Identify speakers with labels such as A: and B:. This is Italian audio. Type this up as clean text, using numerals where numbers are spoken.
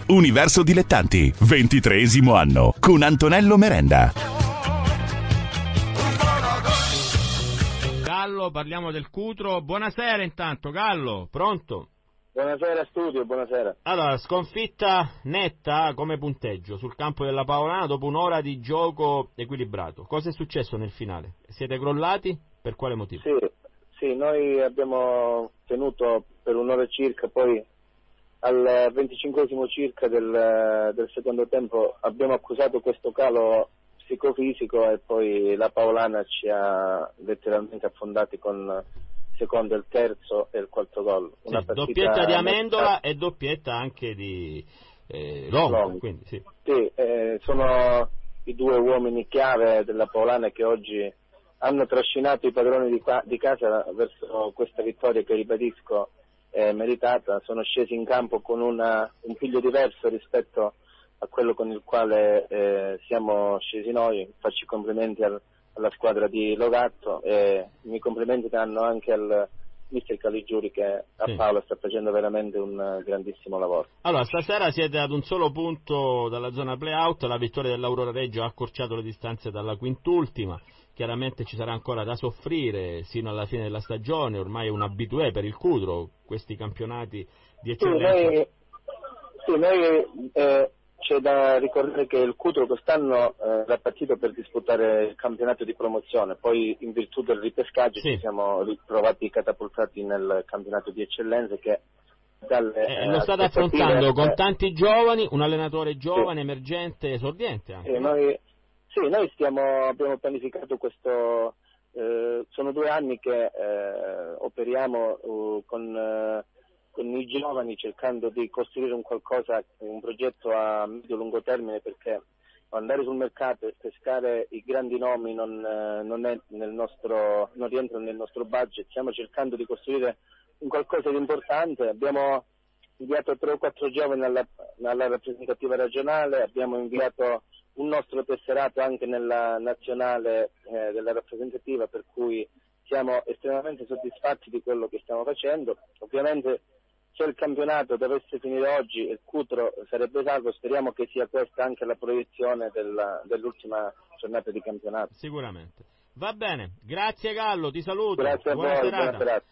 A: Universo Dilettanti, 23° anno, con Antonello Merenda.
B: Gallo, parliamo del Cutro. Buonasera intanto, Gallo, pronto?
C: Buonasera studio, buonasera.
B: Allora, sconfitta netta come punteggio sul campo della Paolana dopo un'ora di gioco equilibrato. Cosa è successo nel finale? Siete crollati? Per quale motivo?
C: Sì, noi abbiamo tenuto per un'ora circa, poi al 25esimo circa del secondo tempo abbiamo accusato questo calo psicofisico e poi la Paolana ci ha letteralmente affondati con il secondo, il terzo e il quarto gol.
B: Sì, doppietta di Amendola e doppietta anche di Longo. Quindi, sì,
C: sono i due uomini chiave della Paolana che oggi hanno trascinato i padroni di casa verso questa vittoria che, ribadisco, è meritata. Sono scesi in campo con un piglio diverso rispetto a quello con il quale siamo scesi noi. Faccio i complimenti alla squadra di Logatto e i miei complimenti danno anche al mister Caligiuri che a Paolo sta facendo veramente un grandissimo lavoro.
B: Allora, stasera siete ad un solo punto dalla zona play-out, la vittoria dell'Aurora Reggio ha accorciato le distanze dalla quintultima, chiaramente ci sarà ancora da soffrire sino alla fine della stagione, ormai è un habitué per il Cutro, questi campionati di eccellenza.
C: C'è da ricordare che il Cutro quest'anno era partito per disputare il campionato di promozione, poi in virtù del ripescaggio ci siamo ritrovati catapultati nel campionato di eccellenza che
B: lo state affrontando con tanti giovani, un allenatore giovane, emergente, esordiente anche.
C: Noi abbiamo pianificato questo, sono 2 anni che operiamo con i giovani cercando di costruire un progetto a medio-lungo termine, perché andare sul mercato e pescare i grandi nomi non rientra nel nostro budget. Stiamo cercando di costruire un qualcosa di importante. Abbiamo inviato 3 o 4 giovani alla rappresentativa regionale, abbiamo inviato un nostro tesserato anche nella nazionale della rappresentativa, per cui siamo estremamente soddisfatti di quello che stiamo facendo. Ovviamente se il campionato dovesse finire oggi e il Cutro sarebbe salvo, speriamo che sia questa anche la proiezione dell'ultima giornata di campionato.
B: Sicuramente. Va bene, grazie Gallo, ti saluto.
C: Grazie a voi, buona serata.